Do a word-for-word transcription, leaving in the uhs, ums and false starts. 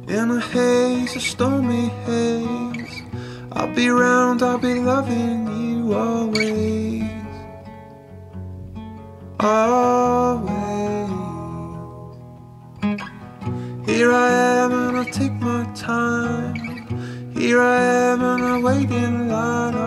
In a haze, a stormy haze, I'll be round, I'll be loving you always. Always. Here I am and I'll take my time. Here I am and I wait in line